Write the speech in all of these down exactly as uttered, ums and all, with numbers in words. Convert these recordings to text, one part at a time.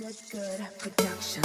Good, good production.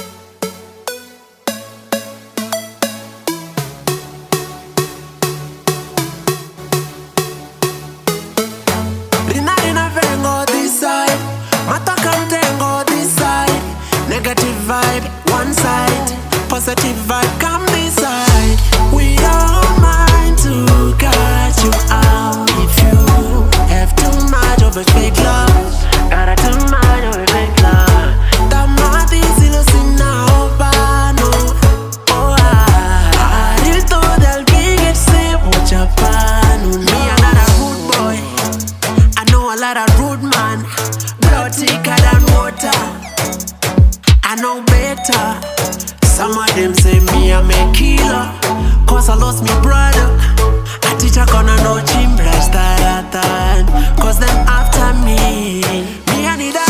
Rina rina vengo this side, matoka mtengo this side. Negative vibe one side, positive vibe come this side. We don't mind to cut you out if you have too much of a fake love. Got too much of a fake love. Tamati silo sina opano. Oh ah, I thought they'll bring it same Japanu. Me another rude boy. I know a lot of rude man, blood thicker than water. I know better. Some of them say me I'm a killer, cause I lost me brother. I teach a gonna know chimbras that cause them after me. Me I need a